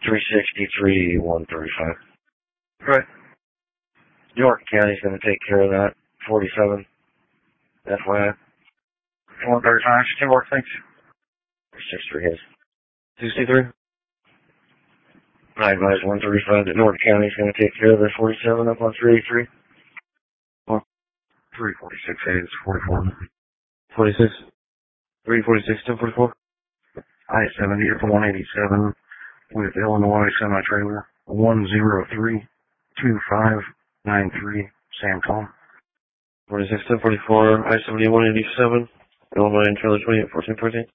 363, 135. Right. York County's going to take care of that. 47. FYI. 135. Still work, thanks. 63 hits. 63. I advise 135 that North County's going to take care of the 47 up on 383. Well, 346 hits, 44. 46. 346 to 44. I-70 at 187 with Illinois semi-trailer 1032593 Sam Tom. 46 to 44, I-70 187, Illinois trailer 28 1414.